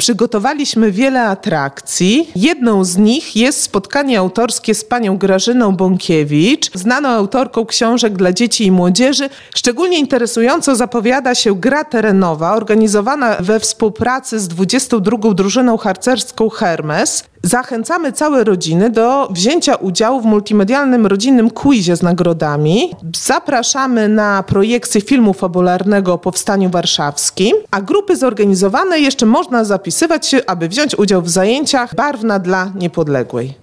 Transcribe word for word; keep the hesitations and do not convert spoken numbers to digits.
przygotowaliśmy wiele atrakcji. Jedną z nich jest spotkanie autorskie z panią Grażyną Bąkiewicz, znaną autorką książek dla dzieci i młodzieży. Szczególnie interesująco zapowiada się gra terenowa, organizowana we współpracy z dwudziestą drugą drużyną harcerską Hermes. Zachęcamy całe rodziny do wzięcia udziału w multimedialnym rodzinnym quizie z nagrodami. Zapraszamy na projekcję filmu fabularnego o Powstaniu Warszawskim, a grupy zorganizowane jeszcze można zapisywać się, aby wziąć udział w zajęciach Barwna dla Niepodległej.